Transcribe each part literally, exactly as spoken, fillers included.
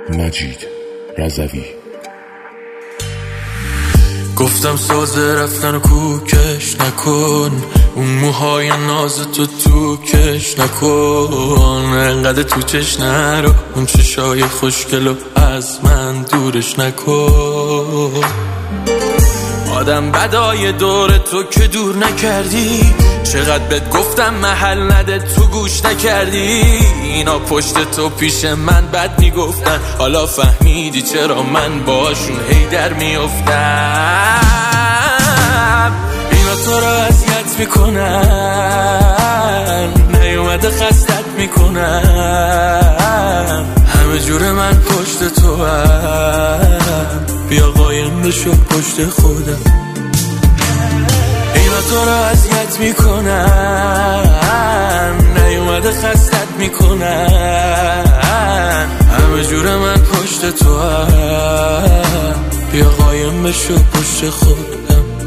مجید رضوی. گفتم سازه رفتن و کوکش نکن، اون موهای ناز تو تو کش نکن، انقدر تو چش نرو، اون چشای خوشگلو از من دورش نکن. آدم بدای دور تو که دور نکردی، چقدر بهت گفتم محل نده تو گوش نکردی. اینا پشت تو پیش من بد میگفتن، حالا فهمیدی چرا من باشون هی در میافتم. اینا تو رو اذیت میکنن، نیومده خستت میکنن، همه جور من پشت تو هم، بیا قایم بشو پشت خودم. اینا تو رو اذیت میکنن، نیومده خستت میکنن، همه جور من پشت تو هم، بیا قایم بشو پشت خودم.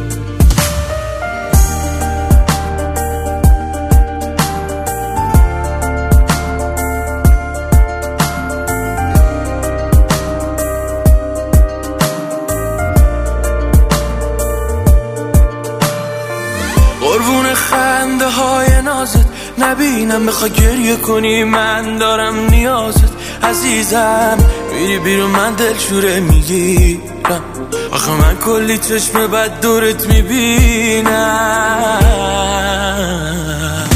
قربون خنده های نازت نبینم، بخوا گریه کنی من دارم نیازت. عزیزم میری بیرون من دلشوره میگیرم، آخه من کلی چشم بد دورت میبینم.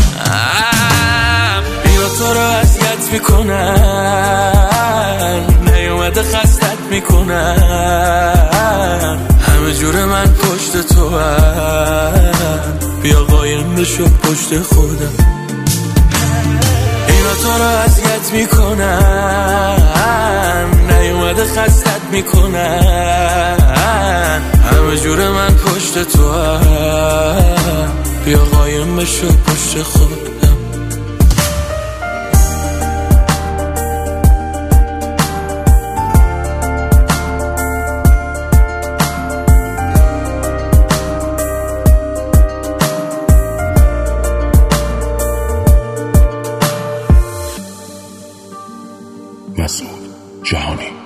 اینا تو رو اذیت میکنن، نیومده خستت میکنن، همه جور من پشت تو هم، بیا قایم بشو پشت خودم. اینا تو رو اذیت میکنن، نیومده خستت میکنن، همه جور من پشت تو هم، بیا قایم بشو پشت خودم. مسعود جهانی.